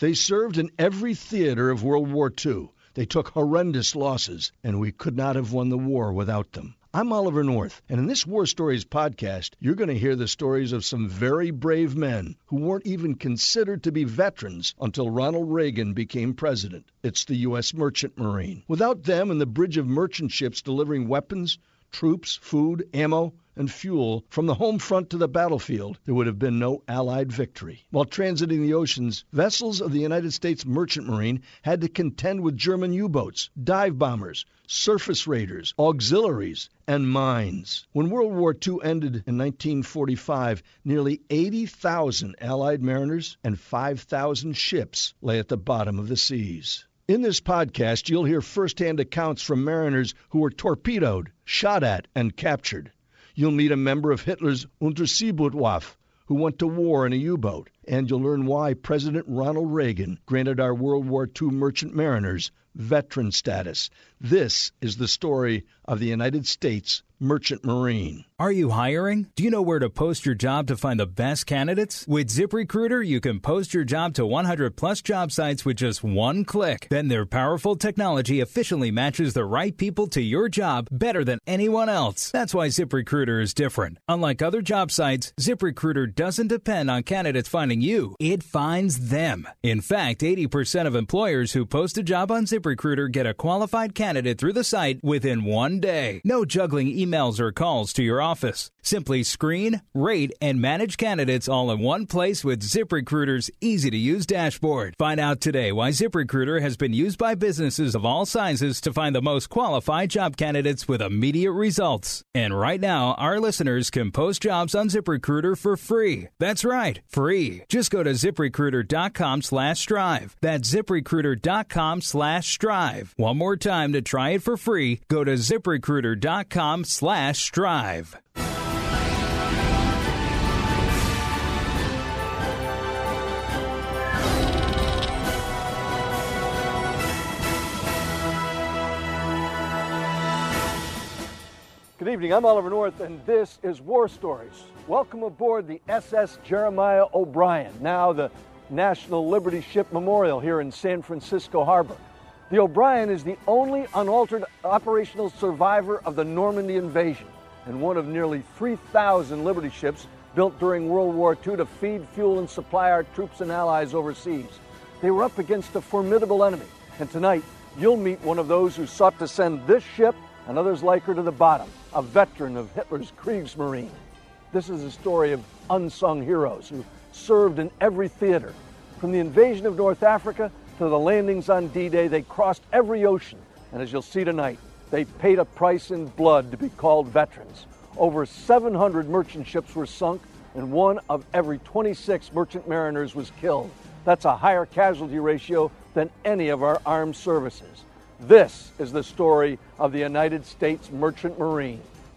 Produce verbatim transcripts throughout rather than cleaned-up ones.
They served in every theater of World War Two. They took horrendous losses, and we could not have won the war without them. I'm Oliver North, and in this War Stories podcast, you're going to hear the stories of some very brave men who weren't even considered to be veterans until Ronald Reagan became president. It's the U S Merchant Marine. Without them and the bridge of merchant ships delivering weapons, troops, food, ammo, and fuel from the home front to the battlefield, there would have been no Allied victory. While transiting the oceans, vessels of the United States Merchant Marine had to contend with German U-boats, dive bombers, surface raiders, auxiliaries, and mines. When World War Two ended in nineteen forty-five, nearly eighty thousand Allied mariners and five thousand ships lay at the bottom of the seas. In this podcast, you'll hear firsthand accounts from mariners who were torpedoed, shot at, and captured. You'll meet a member of Hitler's Unterseebootwaffe who went to war in a U-boat, and you'll learn why President Ronald Reagan granted our World War Two merchant mariners veteran status. This is the story of the United States Merchant Marine. Are you hiring? Do you know where to post your job to find the best candidates? With ZipRecruiter, you can post your job to one hundred plus job sites with just one click. Then their powerful technology efficiently matches the right people to your job better than anyone else. That's why ZipRecruiter is different. Unlike other job sites, ZipRecruiter doesn't depend on candidates finding you. It finds them. In fact, eighty percent of employers who post a job on ZipRecruiter get a qualified candidate through the site within one day. No juggling emails or calls to your office. Simply screen, rate, and manage candidates all in one place with ZipRecruiter's easy-to-use dashboard. Find out today why ZipRecruiter has been used by businesses of all sizes to find the most qualified job candidates with immediate results. And right now, our listeners can post jobs on ZipRecruiter for free. That's right, free. Just go to ZipRecruiter.com slash strive. That's ZipRecruiter.com slash strive. One more time to try it for free, go to ZipRecruiter.com slash strive. Good evening, I'm Oliver North, and this is War Stories. Welcome aboard the S S Jeremiah O'Brien, now the National Liberty Ship Memorial here in San Francisco Harbor. The O'Brien is the only unaltered operational survivor of the Normandy invasion and one of nearly three thousand Liberty ships built during World War Two to feed, fuel, and supply our troops and allies overseas. They were up against a formidable enemy, and tonight you'll meet one of those who sought to send this ship and others like her to the bottom, a veteran of Hitler's Kriegsmarine. This is a story of unsung heroes who served in every theater. From the invasion of North Africa to the landings on D-Day, they crossed every ocean. And as you'll see tonight, they paid a price in blood to be called veterans. Over seven hundred merchant ships were sunk, and one of every twenty-six merchant mariners was killed. That's a higher casualty ratio than any of our armed services. This is the story of the United States Merchant Marine.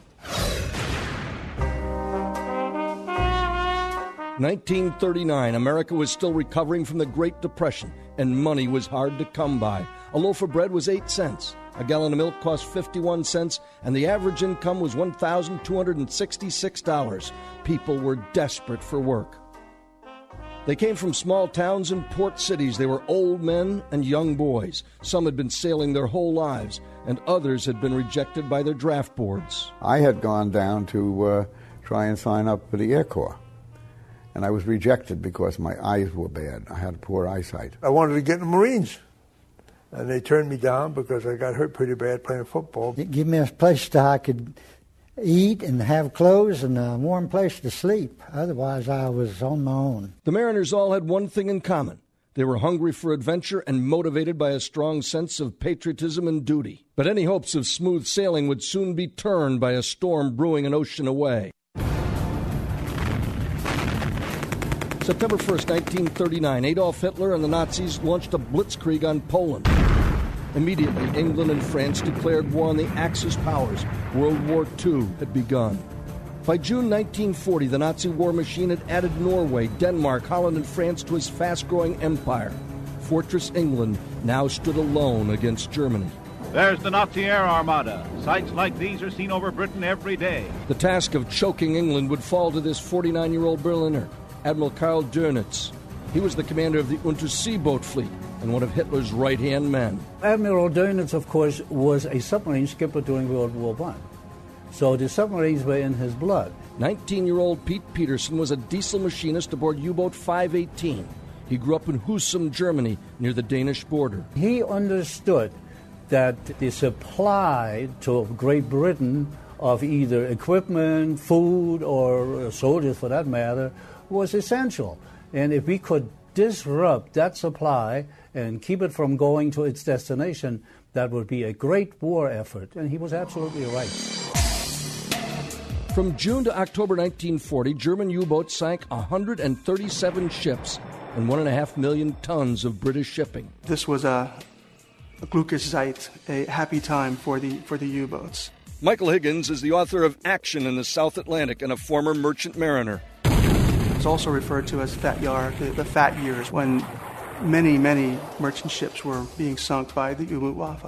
nineteen thirty-nine, America was still recovering from the Great Depression, and money was hard to come by. A loaf of bread was eight cents, a gallon of milk cost fifty-one cents, and the average income was one thousand two hundred sixty-six dollars. People were desperate for work. They came from small towns and port cities. They were old men and young boys. Some had been sailing their whole lives, and others had been rejected by their draft boards. I had gone down to uh, try and sign up for the Air Corps, and I was rejected because my eyes were bad. I had poor eyesight. I wanted to get in the Marines, and they turned me down because I got hurt pretty bad playing football. Give me a place that I could eat and have clothes and a warm place to sleep. Otherwise, I was on my own. The mariners all had one thing in common. They were hungry for adventure and motivated by a strong sense of patriotism and duty. But any hopes of smooth sailing would soon be turned by a storm brewing an ocean away. September first, nineteen thirty-nine, Adolf Hitler and the Nazis launched a blitzkrieg on Poland. Immediately, England and France declared war on the Axis powers. World War Two had begun. By June nineteen forty, the Nazi war machine had added Norway, Denmark, Holland, and France to his fast-growing empire. Fortress England now stood alone against Germany. There's the Nazi air armada. Sights like these are seen over Britain every day. The task of choking England would fall to this forty-nine-year-old Berliner, Admiral Karl Dönitz. He was the commander of the Unterseeboot fleet and one of Hitler's right-hand men. Admiral Dönitz, of course, was a submarine skipper during World War One. So the submarines were in his blood. nineteen-year-old Pete Peterson was a diesel machinist aboard U-Boat five eighteen. He grew up in Husum, Germany, near the Danish border. He understood that the supply to Great Britain of either equipment, food, or soldiers for that matter, was essential. And if we could disrupt that supply and keep it from going to its destination, that would be a great war effort. And he was absolutely right. From June to October nineteen forty, German U-boats sank one hundred thirty-seven ships and one and a half million tons of British shipping. This was a, a Glückliche Zeit, a happy time for the for the U-boats. Michael Higgins is the author of Action in the South Atlantic and a former merchant mariner. It's also referred to as Fat Jahr, the, the fat years, when many, many merchant ships were being sunk by the U-Luftwaffe.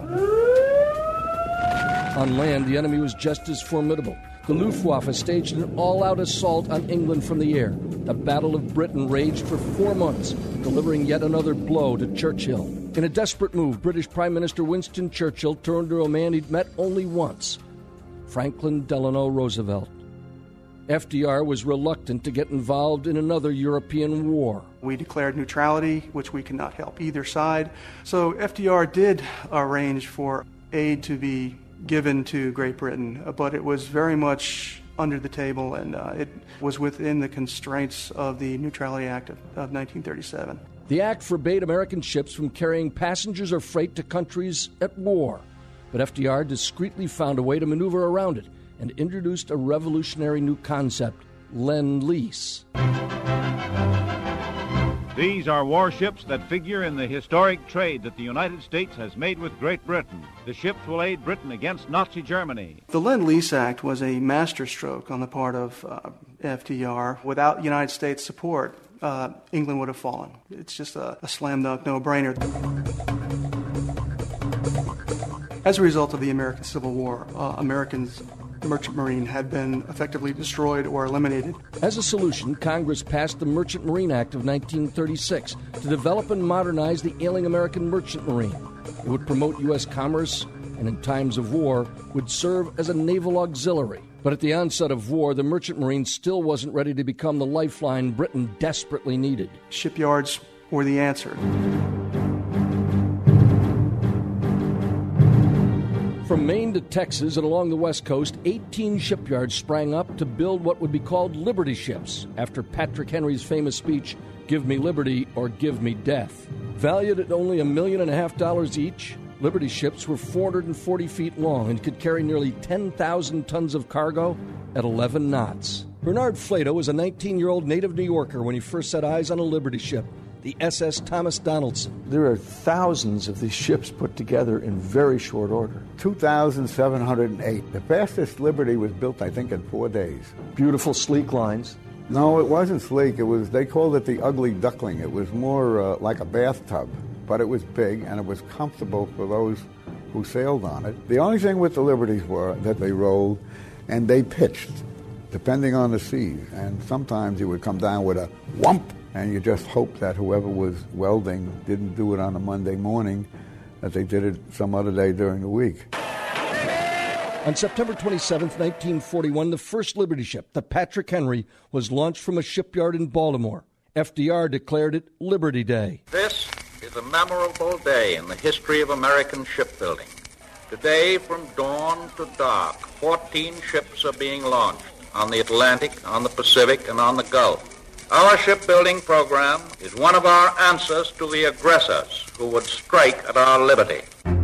On land, the enemy was just as formidable. The Luftwaffe staged an all-out assault on England from the air. The Battle of Britain raged for four months, delivering yet another blow to Churchill. In a desperate move, British Prime Minister Winston Churchill turned to a man he'd met only once, Franklin Delano Roosevelt. F D R was reluctant to get involved in another European war. We declared neutrality, which we could not help either side. So F D R did arrange for aid to be given to Great Britain, but it was very much under the table, and uh, it was within the constraints of the Neutrality Act of, of nineteen thirty-seven. The act forbade American ships from carrying passengers or freight to countries at war, but F D R discreetly found a way to maneuver around it and introduced a revolutionary new concept, Lend-Lease. These are warships that figure in the historic trade that the United States has made with Great Britain. The ships will aid Britain against Nazi Germany. The Lend-Lease Act was a masterstroke on the part of uh, F D R. Without United States support, uh, England would have fallen. It's just a, a slam dunk, no-brainer. As a result of the American Civil War, uh, Americans Merchant Marine had been effectively destroyed or eliminated. As a solution, Congress passed the Merchant Marine Act of nineteen thirty-six to develop and modernize the ailing American merchant marine. It would promote U S commerce and in times of war would serve as a naval auxiliary. But at the onset of war, the merchant marine still wasn't ready to become the lifeline Britain desperately needed. Shipyards were the answer. From Maine to Texas and along the West Coast, eighteen shipyards sprang up to build what would be called Liberty ships, after Patrick Henry's famous speech, "Give me liberty or give me death." Valued at only a million and a half dollars each, Liberty ships were four hundred forty feet long and could carry nearly ten thousand tons of cargo at eleven knots. Bernard Flato was a nineteen-year-old native New Yorker when he first set eyes on a Liberty ship, the S S Thomas Donaldson. There are thousands of these ships put together in very short order. two thousand seven hundred eight. The fastest Liberty was built, I think, in four days. Beautiful, sleek lines. No, it wasn't sleek. It was, they called it the ugly duckling. It was more uh, like a bathtub, but it was big and it was comfortable for those who sailed on it. The only thing with the Liberties were that they rolled and they pitched, depending on the seas. And sometimes you would come down with a whump, and you just hope that whoever was welding didn't do it on a Monday morning, that they did it some other day during the week. On September twenty-seventh, nineteen forty-one, the first Liberty ship, the Patrick Henry, was launched from a shipyard in Baltimore. F D R declared it Liberty Day. This is a memorable day in the history of American shipbuilding. Today, from dawn to dark, fourteen ships are being launched on the Atlantic, on the Pacific, and on the Gulf. Our shipbuilding program is one of our answers to the aggressors who would strike at our liberty.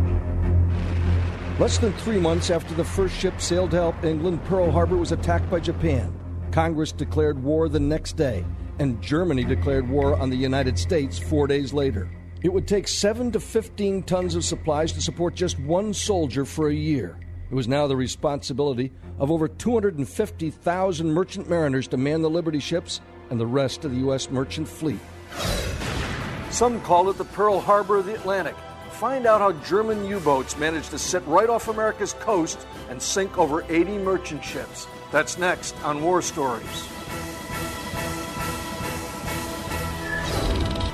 Less than three months after the first ship sailed to help England, Pearl Harbor was attacked by Japan. Congress declared war the next day, and Germany declared war on the United States four days later. It would take seven to fifteen tons of supplies to support just one soldier for a year. It was now the responsibility of over two hundred fifty thousand merchant mariners to man the Liberty ships and the rest of the U S merchant fleet. Some call it the Pearl Harbor of the Atlantic. Find out how German U-boats managed to sit right off America's coast and sink over eighty merchant ships. That's next on War Stories.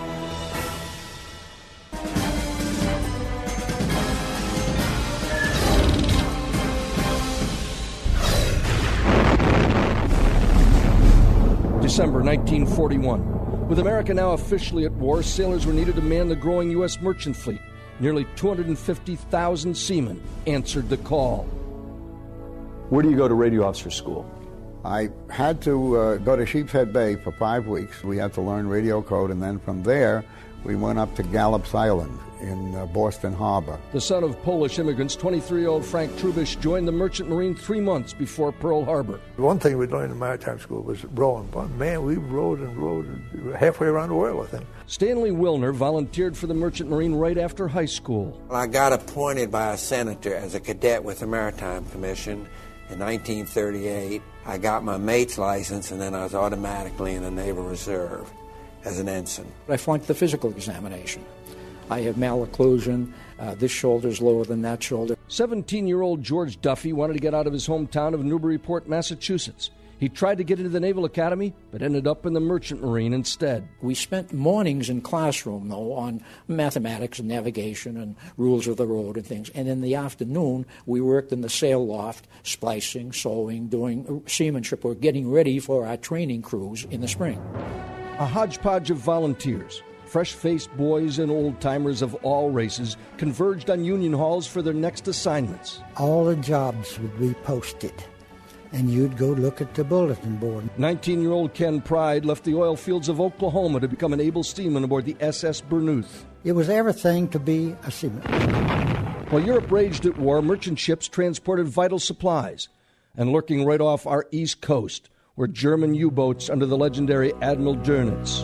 December nineteen forty-one. With America now officially at war, sailors were needed to man the growing U S merchant fleet. Nearly two hundred fifty thousand seamen answered the call. Where do you go to radio officer school? I had to uh, go to Sheepshead Bay for five weeks. We had to learn radio code, and then from there, we went up to Gallops Island in uh, Boston Harbor. The son of Polish immigrants, twenty-three-year-old Frank Trubish joined the Merchant Marine three months before Pearl Harbor. One thing we learned in maritime school was rowing. But man, we rowed and rowed halfway around the world, I think. Stanley Wilner volunteered for the Merchant Marine right after high school. I got appointed by a senator as a cadet with the Maritime Commission in nineteen thirty-eight. I got my mate's license, and then I was automatically in the Naval Reserve as an ensign. I flunked the physical examination. I have malocclusion. Uh, this shoulder's lower than that shoulder. seventeen-year-old George Duffy wanted to get out of his hometown of Newburyport, Massachusetts. He tried to get into the Naval Academy, but ended up in the Merchant Marine instead. We spent mornings in classroom, though, on mathematics and navigation and rules of the road and things. And in the afternoon, we worked in the sail loft, splicing, sewing, doing seamanship, or getting ready for our training cruise in the spring. A hodgepodge of volunteers, fresh-faced boys and old-timers of all races, converged on Union Halls for their next assignments. All the jobs would be posted, and you'd go look at the bulletin board. nineteen-year-old Ken Pride left the oil fields of Oklahoma to become an able seaman aboard the S S Burnouth. It was everything to be a seaman. While Europe raged at war, merchant ships transported vital supplies. And lurking right off our east coast were German U-boats under the legendary Admiral Dönitz.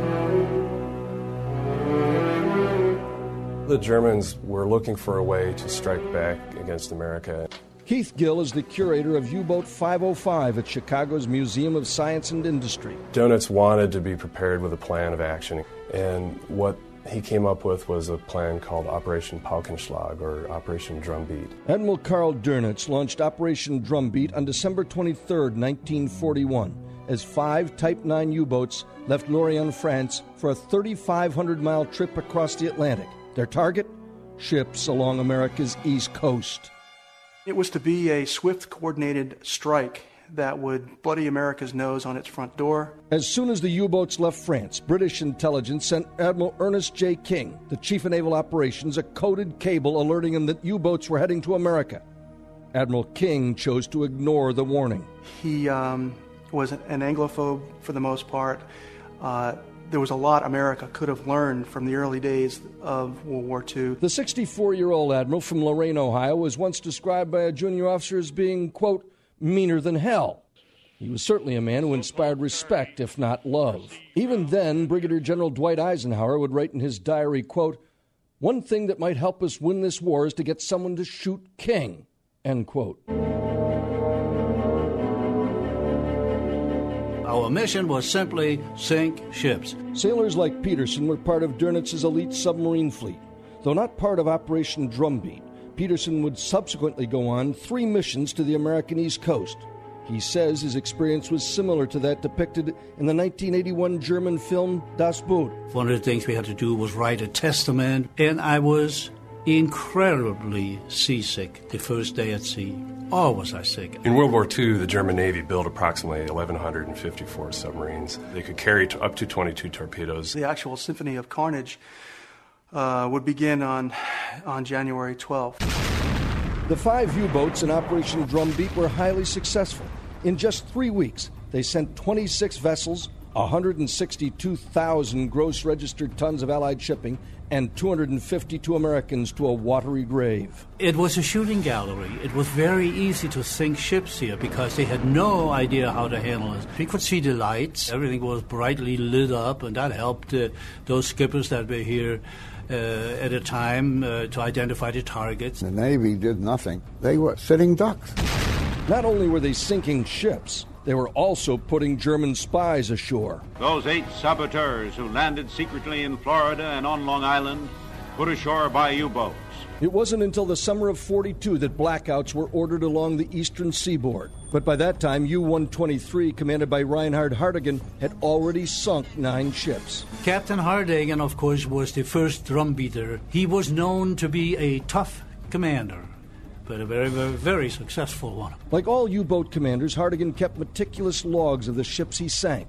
The Germans were looking for a way to strike back against America. Keith Gill is the curator of U-Boat five oh five at Chicago's Museum of Science and Industry. Dönitz wanted to be prepared with a plan of action, and what he came up with was a plan called Operation Paukenschlag, or Operation Drumbeat. Admiral Karl Dönitz launched Operation Drumbeat on December twenty-third, nineteen forty-one, as five Type nine U-boats left Lorient, France, for a thirty-five hundred mile trip across the Atlantic. Their target? Ships along America's east coast. It was to be a swift, coordinated strike that would bloody America's nose on its front door. As soon as the U-boats left France, British intelligence sent Admiral Ernest J. King, the chief of naval operations, a coded cable alerting him that U-boats were heading to America. Admiral King chose to ignore the warning. He um, was an Anglophobe for the most part. Uh, There was a lot America could have learned from the early days of World War Two. The sixty-four-year-old admiral from Lorain, Ohio, was once described by a junior officer as being, quote, meaner than hell. He was certainly a man who inspired respect, if not love. Even then, Brigadier General Dwight Eisenhower would write in his diary, quote, one thing that might help us win this war is to get someone to shoot King, end quote. Our mission was simply sink ships. Sailors like Peterson were part of Dönitz's elite submarine fleet. Though not part of Operation Drumbeat, Peterson would subsequently go on three missions to the American East Coast. He says his experience was similar to that depicted in the nineteen eighty-one German film Das Boot. One of the things we had to do was write a testament, and I was incredibly seasick the first day at sea. Oh, was I sick. In World War Two, the German Navy built approximately eleven fifty-four submarines. They could carry to up to twenty-two torpedoes. The actual Symphony of Carnage uh, would begin on, on January twelfth. The five U-boats in Operation Drumbeat were highly successful. In just three weeks, they sent twenty-six vessels, one hundred sixty-two thousand gross registered tons of Allied shipping, and two hundred fifty-two Americans to a watery grave. It was a shooting gallery. It was very easy to sink ships here because they had no idea how to handle it. We could see the lights. Everything was brightly lit up, and that helped uh, those skippers that were here uh, at a time uh, to identify the targets. The Navy did nothing. They were sitting ducks. Not only were they sinking ships, they were also putting German spies ashore. Those eight saboteurs who landed secretly in Florida and on Long Island, put ashore by U-boats. It wasn't until the summer of forty-two that blackouts were ordered along the eastern seaboard. But by that time, U one twenty-three, commanded by Reinhard Hardigan, had already sunk nine ships. Captain Hardigan, of course, was the first drumbeater. He was known to be a tough commander, but a very, very, very successful one. Like all U-boat commanders, Hardigan kept meticulous logs of the ships he sank.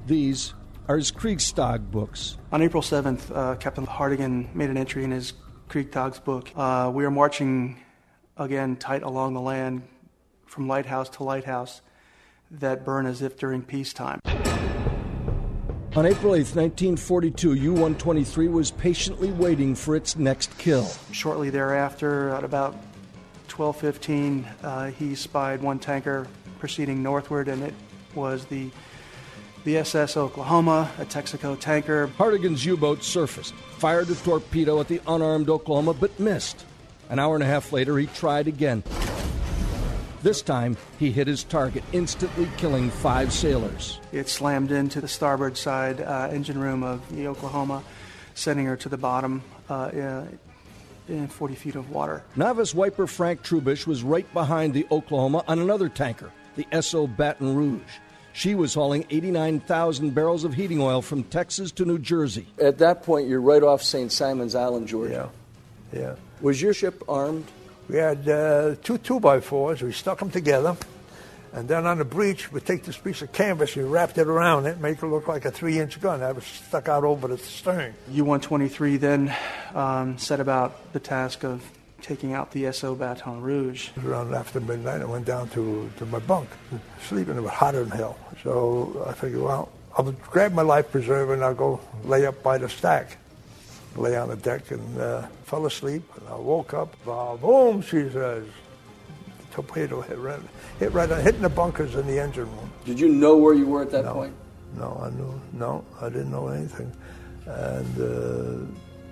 These are his Kriegstag books. On April seventh, uh, Captain Hartigan made an entry in his Kriegtags book. Uh, we are marching again tight along the land from lighthouse to lighthouse that burn as if during peacetime. On April eighth, nineteen forty-two, U one twenty-three was patiently waiting for its next kill. Shortly thereafter, at about twelve fifteen, uh, he spied one tanker proceeding northward, and it was the the S S Oklahoma, a Texaco tanker. Hartigan's U-boat surfaced, fired a torpedo at the unarmed Oklahoma, but missed. An hour and a half later, he tried again. This time, he hit his target, instantly killing five sailors. It slammed into the starboard side uh, engine room of the Oklahoma, sending her to the bottom uh, in forty feet of water. Novice wiper Frank Trubish was right behind the Oklahoma on another tanker, the S O Baton Rouge. She was hauling eighty-nine thousand barrels of heating oil from Texas to New Jersey. At that point, you're right off Saint Simon's Island, Georgia. Yeah, yeah. Was your ship armed? We had uh, two two-by-fours. We stuck them together. And then on the breech, we take this piece of canvas, we wrapped it around it, make it look like a three-inch gun that was stuck out over the stern. U one twenty-three then um, set about the task of taking out the S O Baton Rouge. It was around after midnight. I went down to, to my bunk, sleeping. It was hotter than hell. So I figured, well, I'll grab my life preserver and I'll go lay up by the stack. Lay on the deck and uh, fell asleep. And I woke up. Uh, boom, she says. The torpedo hit right, hit right on, hitting the bunkers in the engine room. Did you know where you were at that no, point? No, I knew. No, I didn't know anything. And uh,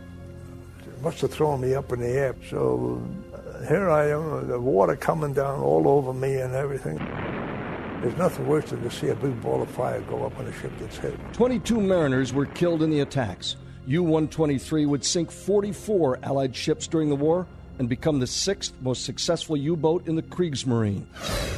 it must have thrown me up in the air. So uh, here I am, the water coming down all over me and everything. There's nothing worse than to see a big ball of fire go up when a ship gets hit. twenty-two mariners were killed in the attacks. U one twenty-three would sink forty-four Allied ships during the war and become the sixth most successful U-boat in the Kriegsmarine.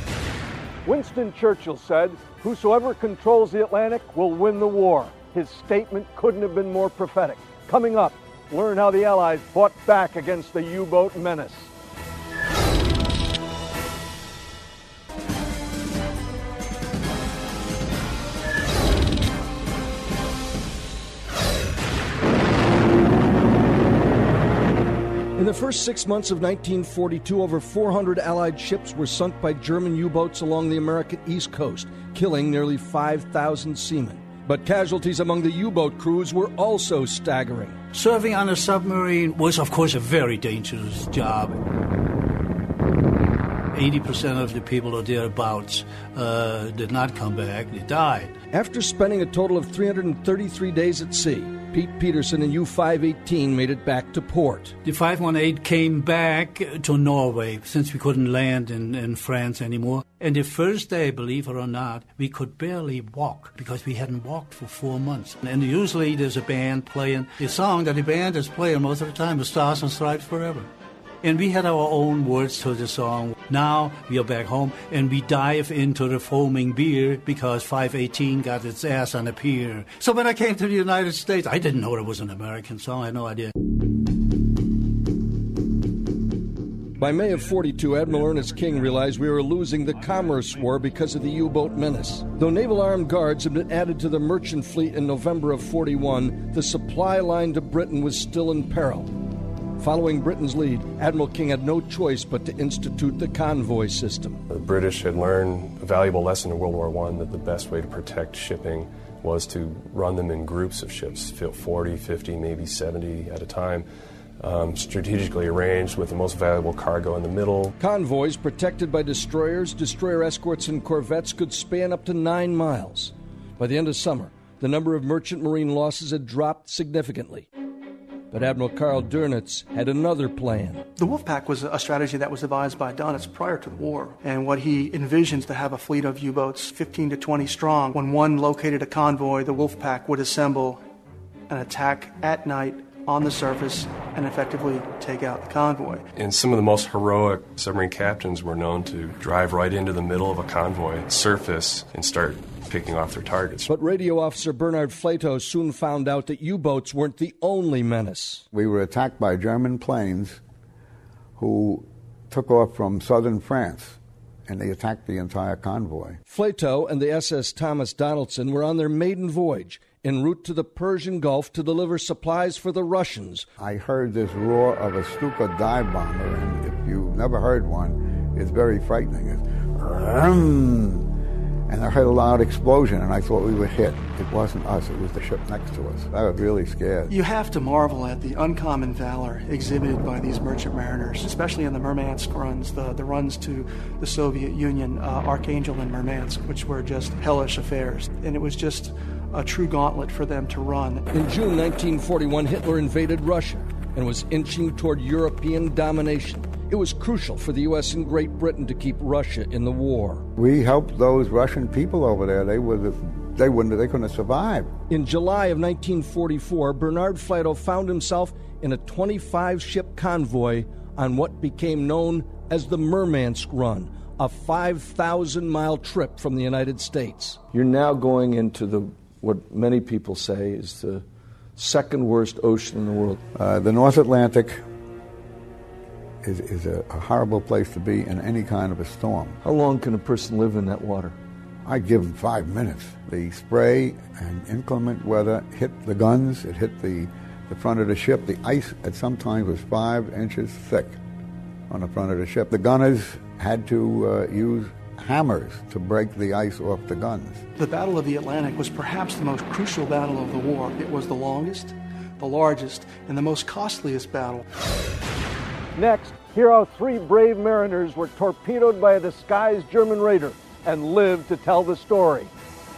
Winston Churchill said, "Whosoever controls the Atlantic will win the war." His statement couldn't have been more prophetic. Coming up, learn how the Allies fought back against the U-boat menace. In the first six months of nineteen forty-two, over four hundred Allied ships were sunk by German U-boats along the American East Coast, killing nearly five thousand seamen. But casualties among the U-boat crews were also staggering. Serving on a submarine was, of course, a very dangerous job. eighty percent of the people or thereabouts uh, did not come back. They died. After spending a total of three hundred thirty-three days at sea, Pete Peterson and U five eighteen made it back to port. The five one eight came back to Norway since we couldn't land in, in France anymore. And the first day, believe it or not, we could barely walk because we hadn't walked for four months. And usually there's a band playing. The song that the band is playing most of the time is Stars and Stripes Forever. And we had our own words to the song. Now we are back home and we dive into the foaming beer because five eighteen got its ass on a pier. So when I came to the United States, I didn't know it was an American song. I had no idea. By May of forty-two, Admiral Ernest King realized we were losing the commerce war because of the U-boat menace. Though naval armed guards had been added to the merchant fleet in November of forty-one, the supply line to Britain was still in peril. Following Britain's lead, Admiral King had no choice but to institute the convoy system. The British had learned a valuable lesson in World War One that the best way to protect shipping was to run them in groups of ships, forty, fifty, maybe seventy at a time, um, strategically arranged with the most valuable cargo in the middle. Convoys protected by destroyers, destroyer escorts, and corvettes could span up to nine miles. By the end of summer, the number of merchant marine losses had dropped significantly. But Admiral Karl Dönitz had another plan. The Wolfpack was a strategy that was devised by Dönitz prior to the war. And what he envisions to have a fleet of U-boats, fifteen to twenty strong. When one located a convoy, the Wolfpack would assemble and attack at night on the surface and effectively take out the convoy. And some of the most heroic submarine captains were known to drive right into the middle of a convoy, surface, and start picking off their targets. But Radio Officer Bernard Flato soon found out that U-boats weren't the only menace. We were attacked by German planes who took off from southern France and they attacked the entire convoy. Flatow and the S S Thomas Donaldson were on their maiden voyage, en route to the Persian Gulf to deliver supplies for the Russians. I heard this roar of a Stuka dive bomber, and if you've never heard one, it's very frightening. It's rum. And I heard a loud explosion, and I thought we were hit. It wasn't us, it was the ship next to us. I was really scared. You have to marvel at the uncommon valor exhibited by these merchant mariners, especially in the Murmansk runs, the, the runs to the Soviet Union, uh, Archangel and Murmansk, which were just hellish affairs. And it was just a true gauntlet for them to run. In June nineteen forty-one, Hitler invaded Russia and was inching toward European domination. It was crucial for the U S and Great Britain to keep Russia in the war. We helped those Russian people over there. They were the, they wouldn't they couldn't have survived. In July of nineteen forty-four, Bernard Flatow found himself in a twenty-five ship convoy on what became known as the Murmansk Run, a five thousand mile trip from the United States. You're now going into the what many people say is the second worst ocean in the world. Uh, the North Atlantic is, is a, a horrible place to be in any kind of a storm. How long can a person live in that water? I'd give them five minutes. The spray and inclement weather hit the guns, it hit the, the front of the ship. The ice at some times was five inches thick on the front of the ship. The gunners had to uh, use hammers to break the ice off the guns. The Battle of the Atlantic was perhaps the most crucial battle of the war. It was the longest, the largest, and the most costliest battle. Next, here how three brave mariners were torpedoed by a disguised German raider and lived to tell the story.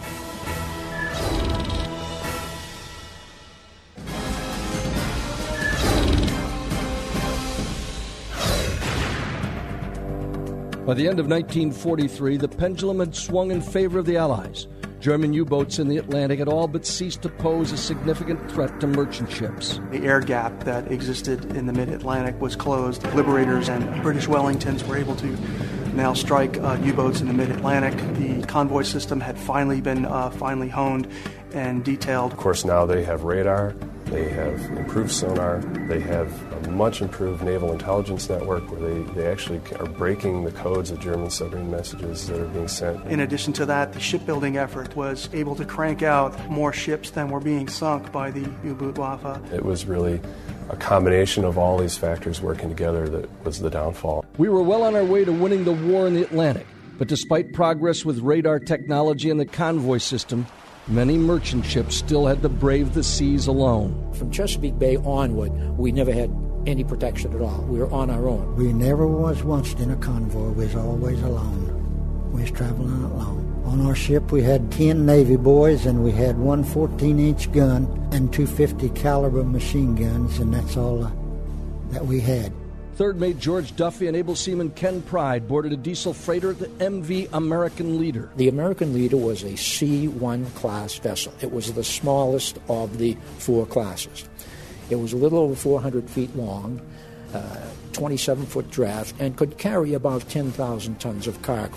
By the end of nineteen forty-three, the pendulum had swung in favor of the Allies. German U-boats in the Atlantic had all but ceased to pose a significant threat to merchant ships. The air gap that existed in the mid-Atlantic was closed. Liberators and British Wellingtons were able to now strike uh, U-boats in the mid-Atlantic. The convoy system had finally been uh, finally honed and detailed. Of course, now they have radar, they have improved sonar, they have a much improved naval intelligence network where they, they actually are breaking the codes of German submarine messages that are being sent. In addition to that, the shipbuilding effort was able to crank out more ships than were being sunk by the U-Boot-Waffe. It was really a combination of all these factors working together that was the downfall. We were well on our way to winning the war in the Atlantic, but despite progress with radar technology and the convoy system, many merchant ships still had to brave the seas alone. From Chesapeake Bay onward, we never had any protection at all. We were on our own. We never was once in a convoy. We was always alone. We was traveling alone. On our ship, we had ten Navy boys, and we had one fourteen-inch gun and two fifty caliber machine guns, and that's all uh, that we had. Third Mate George Duffy and able seaman Ken Pride boarded a diesel freighter, the M V American Leader. The American Leader was a C one class vessel. It was the smallest of the four classes. It was a little over four hundred feet long, uh, twenty-seven foot draft, and could carry about ten thousand tons of cargo.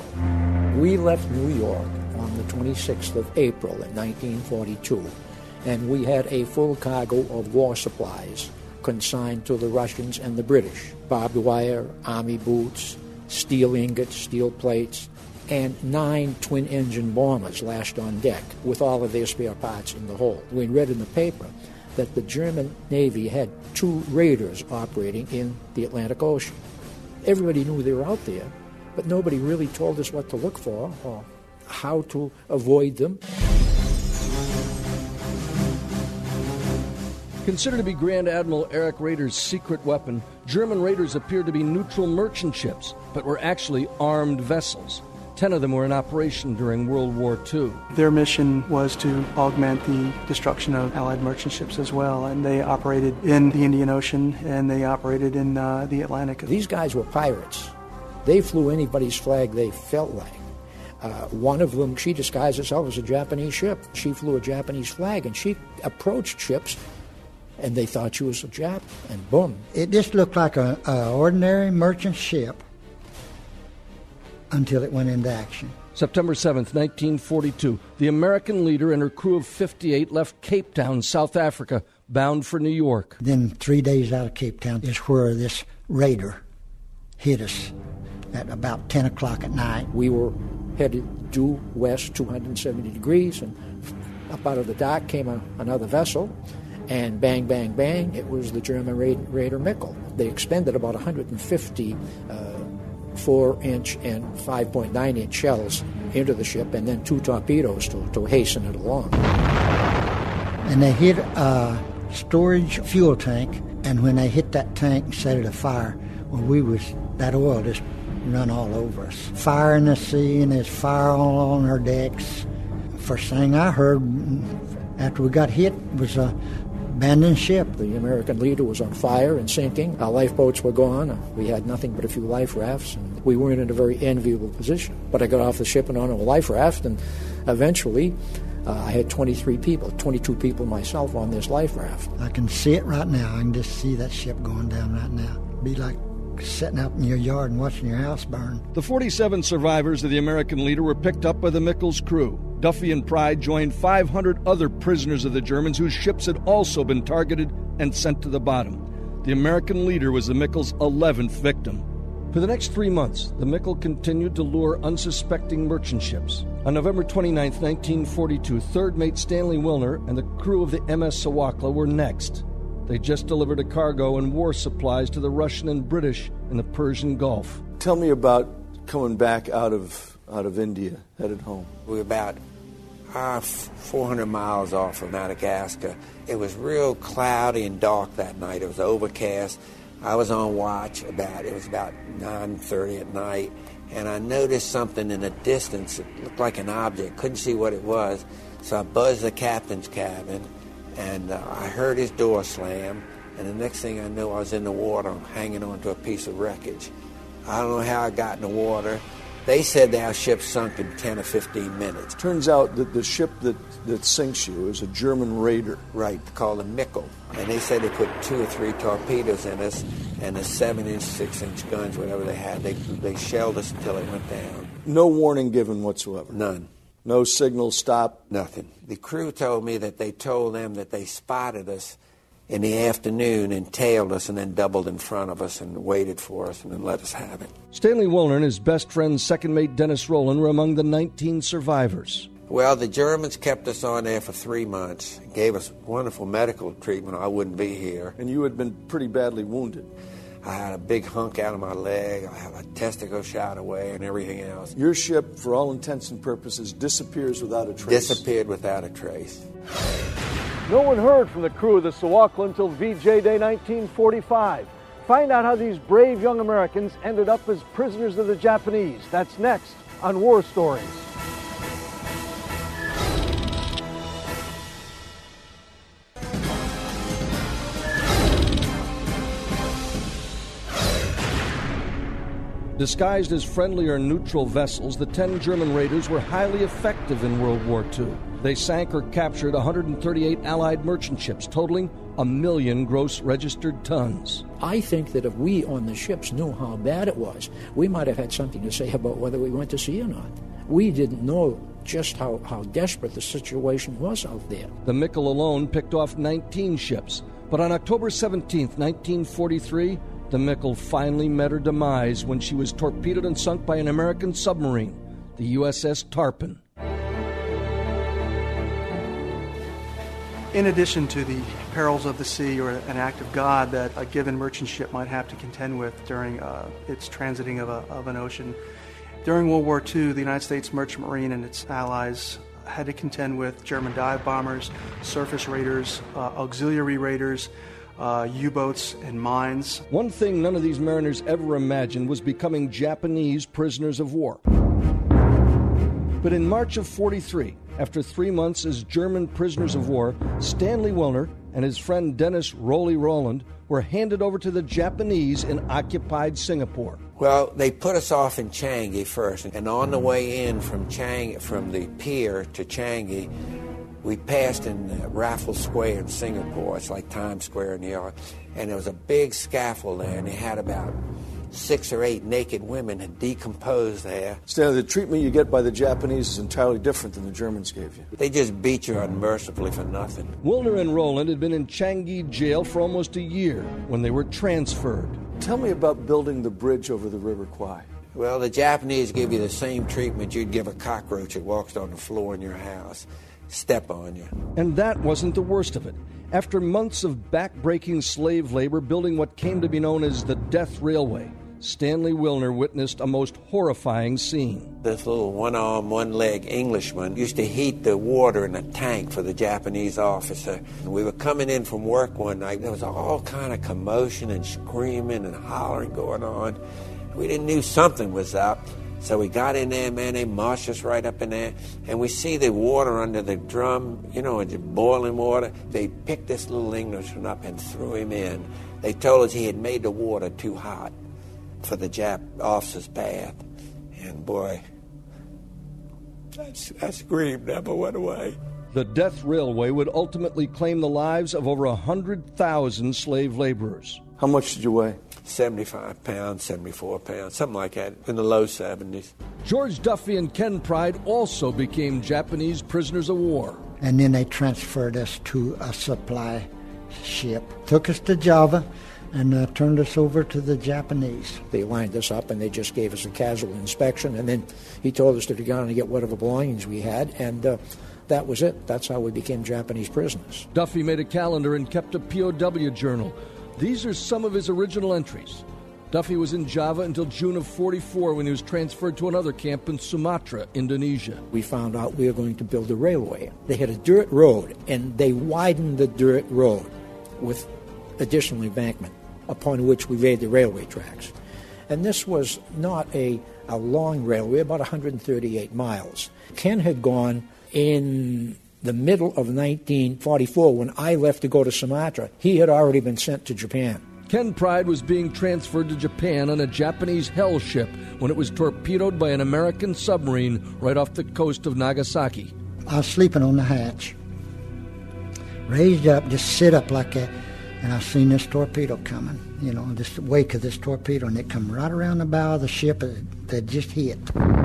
We left New York on the twenty-sixth of April in nineteen forty-two, and we had a full cargo of war supplies consigned to the Russians and the British. Barbed wire, army boots, steel ingots, steel plates, and nine twin-engine bombers lashed on deck with all of their spare parts in the hold. We read in the paper that the German Navy had two raiders operating in the Atlantic Ocean. Everybody knew they were out there, but nobody really told us what to look for or how to avoid them. Considered to be Grand Admiral Erich Raeder's secret weapon, German raiders appeared to be neutral merchant ships, but were actually armed vessels. Ten of them were in operation during World War Two. Their mission was to augment the destruction of Allied merchant ships as well, and they operated in the Indian Ocean and they operated in uh, the Atlantic. These guys were pirates. They flew anybody's flag they felt like. Uh, one of them, she disguised herself as a Japanese ship. She flew a Japanese flag, and she approached ships, and they thought she was a Jap, and boom. It just looked like an ordinary merchant ship until it went into action. September seventh, nineteen forty-two, the American Leader and her crew of fifty-eight left Cape Town, South Africa, bound for New York. Then three days out of Cape Town is where this raider hit us. at about ten o'clock at night. We were headed due west two hundred seventy degrees, and up out of the dock came a, another vessel, and bang, bang, bang, it was the German Raider Mikkel. They expended about one hundred fifty uh, four-inch and five point nine inch shells into the ship, and then two torpedoes to, to hasten it along. And they hit a storage fuel tank, and when they hit that tank and set it afire, well, we was, that oil just run all over us. Fire in the sea, and there's fire all on our decks. First thing I heard after we got hit was a abandoned ship. The American Leader was on fire and sinking. Our lifeboats were gone. We had nothing but a few life rafts, and we weren't in a very enviable position. But I got off the ship and on a life raft, and eventually uh, I had twenty-three people, twenty-two people myself on this life raft. I can see it right now. I can just see that ship going down right now. It'd be like sitting out in your yard and watching your house burn. The forty-seven survivors of the American Leader were picked up by the Mikkel's crew. Duffy and Pride joined five hundred other prisoners of the Germans whose ships had also been targeted and sent to the bottom. The American Leader was the Mikkel's eleventh victim. For the next three months, the Mikkel continued to lure unsuspecting merchant ships. On November twenty-ninth, nineteen forty-two, third mate Stanley Wilner and the crew of the M S Sawakla were next. They just delivered a cargo and war supplies to the Russian and British in the Persian Gulf. Tell me about coming back out of out of India, headed home. We were about uh, four hundred miles off of Madagascar. It was real cloudy and dark that night. It was overcast. I was on watch about, it was about nine thirty at night, and I noticed something in the distance. It looked like an object. Couldn't see what it was, so I buzzed the captain's cabin, and uh, I heard his door slam, and the next thing I knew, I was in the water hanging onto a piece of wreckage. I don't know how I got in the water. They said our ship sunk in ten or fifteen minutes. Turns out that the ship that, that sinks you is a German raider. Right, called the Mikkel. And they said they put two or three torpedoes in us, and the seven-inch, six-inch guns, whatever they had, they, they shelled us until it went down. No warning given whatsoever? None. No signal, stop? Nothing. The crew told me that they told them that they spotted us in the afternoon and tailed us and then doubled in front of us and waited for us and then let us have it. Stanley Wilner and his best friend, second mate Dennis Rowland, were among the nineteen survivors. Well, the Germans kept us on there for three months, gave us wonderful medical treatment. I wouldn't be here. And you had been pretty badly wounded. I had a big hunk out of my leg. I had a testicle shot away and everything else. Your ship, for all intents and purposes, disappears without a trace. Disappeared without a trace. No one heard from the crew of the Sawakla until V J Day nineteen forty-five. Find out how these brave young Americans ended up as prisoners of the Japanese. That's next on War Stories. Disguised as friendly or neutral vessels, the ten German raiders were highly effective in World War Two. They sank or captured one hundred thirty-eight Allied merchant ships, totaling a million gross registered tons. I think that if we on the ships knew how bad it was, we might have had something to say about whether we went to sea or not. We didn't know just how, how desperate the situation was out there. The Mikkel alone picked off nineteen ships, but on October seventeenth, nineteen forty-three, the Mikkel finally met her demise when she was torpedoed and sunk by an American submarine, the U S S Tarpon. In addition to the perils of the sea or an act of God that a given merchant ship might have to contend with during uh, its transiting of, a, of an ocean, during World War Two, the United States Merchant Marine and its allies had to contend with German dive bombers, surface raiders, uh, auxiliary raiders, Uh, U-boats and mines. One thing none of these mariners ever imagined was becoming Japanese prisoners of war. But in March of forty-three, after three months as German prisoners of war, Stanley Wilner and his friend Dennis Rowley Rowland were handed over to the Japanese in occupied Singapore. Well, they put us off in Changi first, and on the way in from Chang, from the pier to Changi, we passed in uh, Raffles Square in Singapore. It's like Times Square in New York. And there was a big scaffold there, and they had about six or eight naked women had decomposed there. Stanley, the treatment you get by the Japanese is entirely different than the Germans gave you. They just beat you unmercifully for nothing. Wilner and Rowland had been in Changi jail for almost a year when they were transferred. Tell me about building the bridge over the River Kwai. Well, the Japanese give you the same treatment you'd give a cockroach that walks on the floor in your house. Step on you. And that wasn't the worst of it. After months of back-breaking slave labor building what came to be known as the Death Railway, Stanley Wilner witnessed a most horrifying scene. This little one-arm, one-leg Englishman used to heat the water in a tank for the Japanese officer. We were coming in from work one night. There was all kind of commotion and screaming and hollering going on. We didn't knew something was up. So we got in there, man, they marched us right up in there, and we see the water under the drum, you know, it's boiling water. They picked this little Englishman up and threw him in. They told us he had made the water too hot for the Jap officer's bath. And boy, that, that scream never went away. The Death Railway would ultimately claim the lives of over one hundred thousand slave laborers. How much did you weigh? seventy-five pounds, seventy-four pounds, something like that, in the low seventies. George Duffy and Ken Pride also became Japanese prisoners of war. And then they transferred us to a supply ship, took us to Java, and uh, turned us over to the Japanese. They lined us up and they just gave us a casual inspection, and then he told us to go down and get whatever belongings we had, and uh, that was it. That's how we became Japanese prisoners. Duffy made a calendar and kept a P O W journal. These are some of his original entries. Duffy was in Java until June of forty-four when he was transferred to another camp in Sumatra, Indonesia. We found out we were going to build a railway. They had a dirt road, and they widened the dirt road with additional embankment, upon which we laid the railway tracks. And this was not a, a long railway, about one hundred thirty-eight miles. Ken had gone in the middle of nineteen forty-four, when I left to go to Sumatra. He had already been sent to Japan. Ken Pride was being transferred to Japan on a Japanese hell ship when it was torpedoed by an American submarine right off the coast of Nagasaki. I was sleeping on the hatch, raised up, just sit up like that, and I seen this torpedo coming, you know, this wake of this torpedo, and it come right around the bow of the ship that just hit.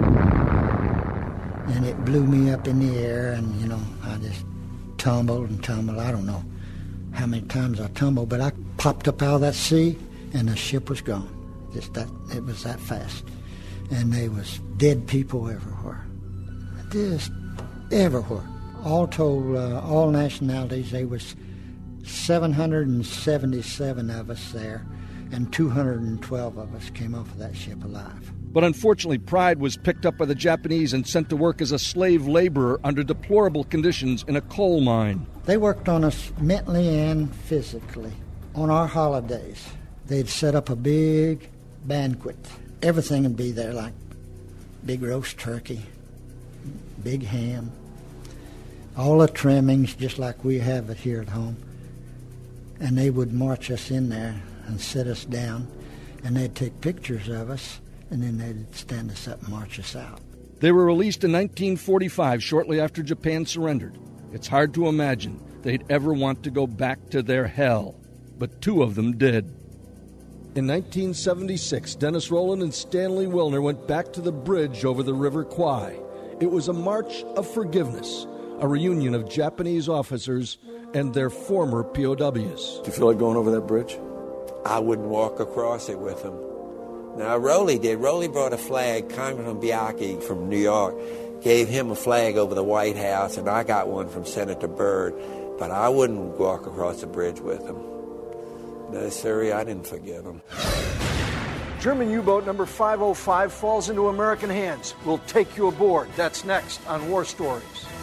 And it blew me up in the air, and, you know, I just tumbled and tumbled. I don't know how many times I tumbled, but I popped up out of that sea, and the ship was gone. Just that, it was that fast. And there was dead people everywhere. Just everywhere. All told, uh, all nationalities, there was seven hundred seventy-seven of us there, and two hundred twelve of us came off of that ship alive. But unfortunately, Pride was picked up by the Japanese and sent to work as a slave laborer under deplorable conditions in a coal mine. They worked on us mentally and physically. On our holidays, they'd set up a big banquet. Everything would be there, like big roast turkey, big ham, all the trimmings, just like we have it here at home. And they would march us in there and sit us down, and they'd take pictures of us, and then they'd stand us up and march us out. They were released in nineteen forty-five, shortly after Japan surrendered. It's hard to imagine they'd ever want to go back to their hell, but two of them did. In nineteen seventy-six, Dennis Rowland and Stanley Wilner went back to the bridge over the River Kwai. It was a march of forgiveness, a reunion of Japanese officers and their former P O Ws. Do you feel like going over that bridge? I wouldn't walk across it with them. Now, Rowley did. Rowley brought a flag. Congressman Bianchi from New York gave him a flag over the White House, and I got one from Senator Byrd. But I wouldn't walk across the bridge with him. No, sir, I didn't forgive him. German U-boat number five oh five falls into American hands. We'll take you aboard. That's next on War Stories.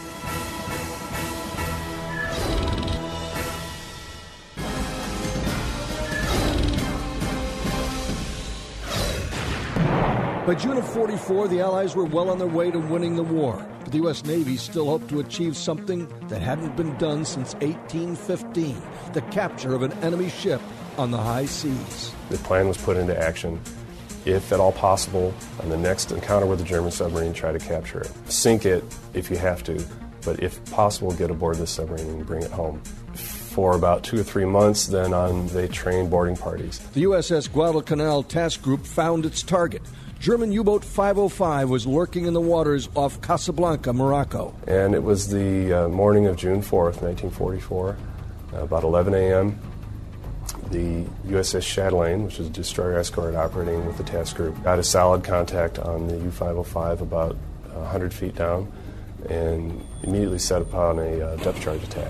By June of forty-four, the Allies were well on their way to winning the war. But the U S Navy still hoped to achieve something that hadn't been done since eighteen fifteen, the capture of an enemy ship on the high seas. The plan was put into action. If at all possible, on the next encounter with the German submarine, try to capture it. Sink it if you have to, but if possible, get aboard the submarine and bring it home. For about two or three months, then on, they trained boarding parties. The U S S Guadalcanal Task Group found its target. German U-boat five oh five was lurking in the waters off Casablanca, Morocco. And it was the uh, morning of June fourth, nineteen forty-four, uh, about eleven a.m. The U S S Chatelaine, which was a destroyer escort operating with the task group, got a solid contact on the U five oh five about one hundred feet down and immediately set upon a uh, depth charge attack.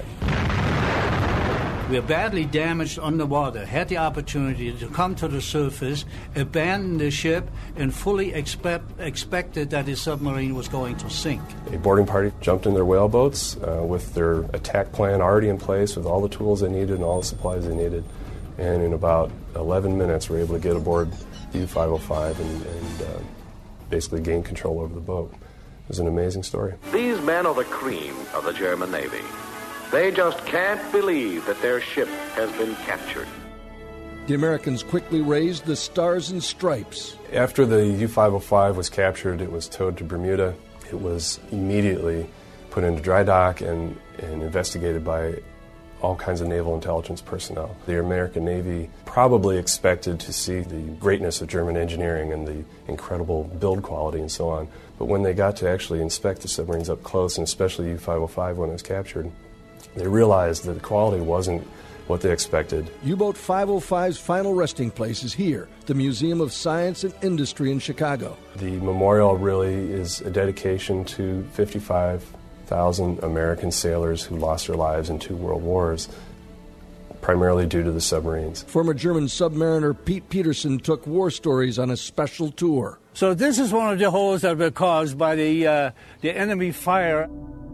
We were badly damaged underwater, had the opportunity to come to the surface, abandon the ship, and fully expect, expected that the submarine was going to sink. A boarding party jumped in their whaleboats uh, with their attack plan already in place, with all the tools they needed and all the supplies they needed. And in about eleven minutes, we were able to get aboard the U five oh five and, and uh, basically gain control over the boat. It was an amazing story. These men are the cream of the German Navy. They just can't believe that their ship has been captured. The Americans quickly raised the Stars and Stripes. After the U five oh five was captured, it was towed to Bermuda. It was immediately put into dry dock and, and investigated by all kinds of naval intelligence personnel. The American Navy probably expected to see the greatness of German engineering and the incredible build quality and so on. But when they got to actually inspect the submarines up close, and especially U five oh five when it was captured, they realized that the quality wasn't what they expected. U-Boat five oh five's final resting place is here, the Museum of Science and Industry in Chicago. The memorial really is a dedication to fifty-five thousand American sailors who lost their lives in two world wars, primarily due to the submarines. Former German submariner Pete Peterson took War Stories on a special tour. So this is one of the holes that were caused by the, uh, the enemy fire.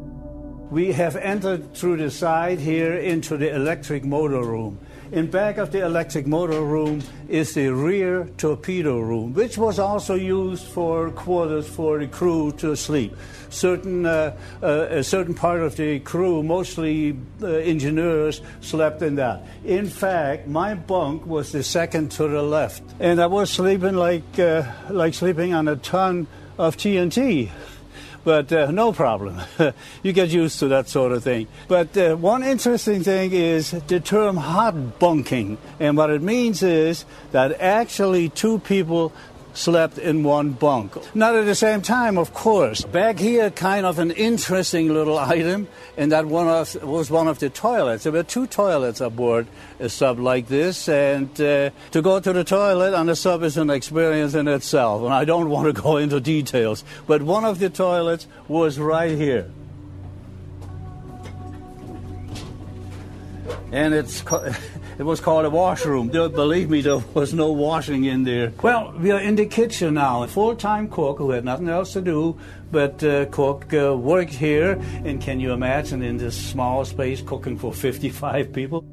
We have entered through the side here into the electric motor room. In back of the electric motor room is the rear torpedo room, which was also used for quarters for the crew to sleep. Certain, uh, uh, a certain part of the crew, mostly uh, engineers, slept in that. In fact, my bunk was the second to the left, and I was sleeping like uh, like sleeping on a ton of T N T. But uh, no problem. You get used to that sort of thing. But uh, one interesting thing is the term hot bunking. And what it means is that actually two people slept in one bunk. Not at the same time, of course. Back here, kind of an interesting little item, and that one of, was one of the toilets. There were two toilets aboard a sub like this, and uh, to go to the toilet on a sub is an experience in itself, and I don't want to go into details, but one of the toilets was right here. And it's... It was called a washroom. Believe me, there was no washing in there. Well, we are in the kitchen now. A full-time cook who had nothing else to do but uh, cook uh, worked here. And can you imagine in this small space cooking for fifty-five people?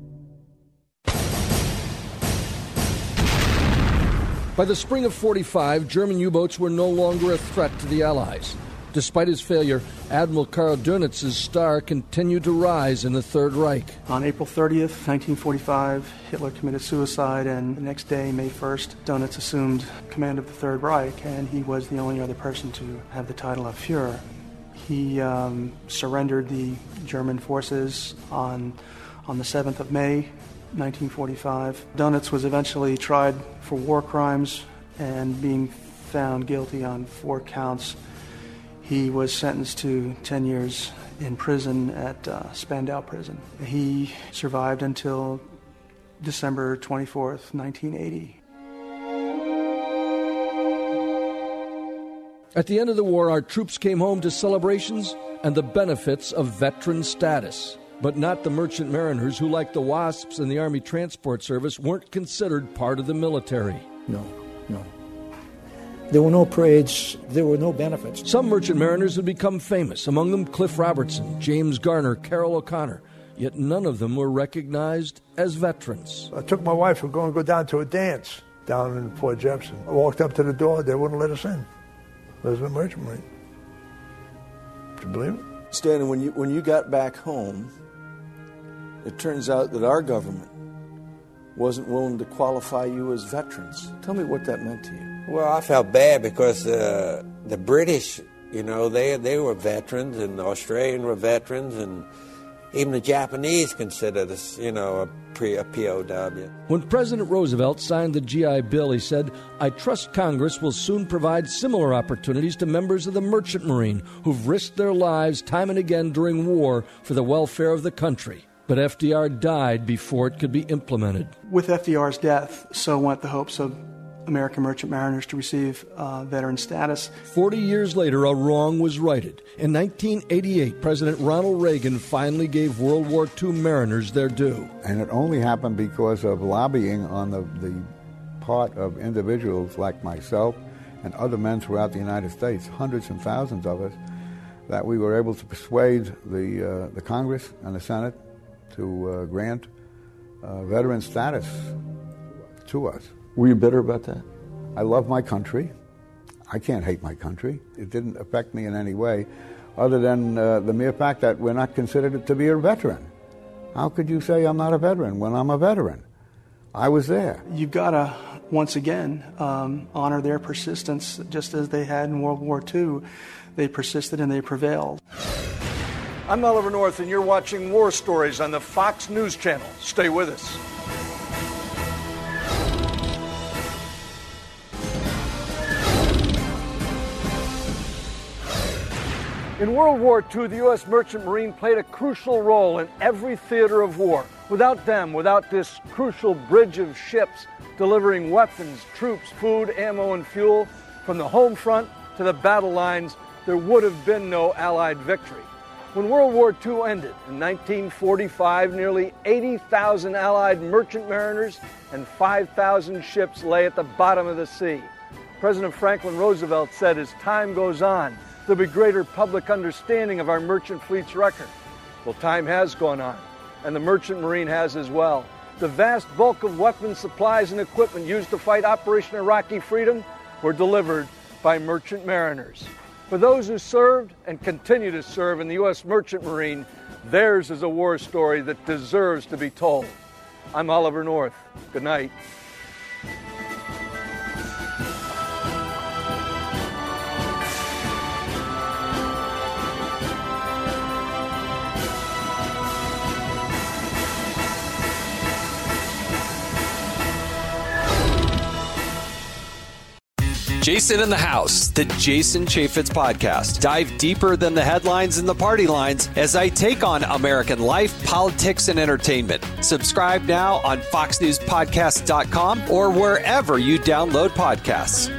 By the spring of forty-five, German U-boats were no longer a threat to the Allies. Despite his failure, Admiral Karl Dönitz's star continued to rise in the Third Reich. On April thirtieth, nineteen forty-five, Hitler committed suicide, and the next day, May first, Dönitz assumed command of the Third Reich, and he was the only other person to have the title of Führer. He um, surrendered the German forces on, on the seventh of May, nineteen forty-five. Dönitz was eventually tried for war crimes, and being found guilty on four counts, he was sentenced to ten years in prison at uh, Spandau Prison. He survived until December twenty-fourth, nineteen eighty. At the end of the war, our troops came home to celebrations and the benefits of veteran status. But not the merchant mariners who, like the WASPs and the Army Transport Service, weren't considered part of the military. No, no. There were no parades, there were no benefits. Some merchant mariners had become famous, among them Cliff Robertson, James Garner, Carroll O'Connor, yet none of them were recognized as veterans. I took my wife, we were going to go down to a dance down in Port Jefferson. I walked up to the door, they wouldn't let us in. There was a merchant marine. Do you believe it? Stanley, when you, when you got back home, it turns out that our government wasn't willing to qualify you as veterans. Tell me what that meant to you. Well, I felt bad because uh, the British, you know, they they were veterans, and the Australians were veterans, and even the Japanese considered us, you know, a, pre, a P O W. When President Roosevelt signed the G I Bill, he said, "I trust Congress will soon provide similar opportunities to members of the Merchant Marine who've risked their lives time and again during war for the welfare of the country." But F D R died before it could be implemented. With F D R's death, so went the hopes of American merchant mariners to receive uh, veteran status. Forty years later, a wrong was righted. In nineteen eighty-eight, President Ronald Reagan finally gave World War Two mariners their due. And it only happened because of lobbying on the, the part of individuals like myself and other men throughout the United States, hundreds and thousands of us, that we were able to persuade the, uh, the Congress and the Senate to uh, grant uh, veteran status to us. Were you bitter about that? I love my country. I can't hate my country. It didn't affect me in any way other than uh, the mere fact that we're not considered to be a veteran. How could you say I'm not a veteran when I'm a veteran? I was there. You've got to, once again, um, honor their persistence, just as they had in World War Two. They persisted and they prevailed. I'm Oliver North, and you're watching War Stories on the Fox News Channel. Stay with us. In World War Two, the U S Merchant Marine played a crucial role in every theater of war. Without them, without this crucial bridge of ships delivering weapons, troops, food, ammo, and fuel from the home front to the battle lines, there would have been no Allied victory. When World War Two ended in nineteen forty-five, nearly eighty thousand Allied merchant mariners and five thousand ships lay at the bottom of the sea. President Franklin Roosevelt said, as time goes on, there'll be greater public understanding of our merchant fleet's record. Well, time has gone on, and the Merchant Marine has as well. The vast bulk of weapons, supplies, and equipment used to fight Operation Iraqi Freedom were delivered by merchant mariners. For those who served and continue to serve in the U S Merchant Marine, theirs is a war story that deserves to be told. I'm Oliver North. Good night. Jason in the House, the Jason Chaffetz Podcast. Dive deeper than the headlines and the party lines as I take on American life, politics, and entertainment. Subscribe now on fox news podcast dot com or wherever you download podcasts.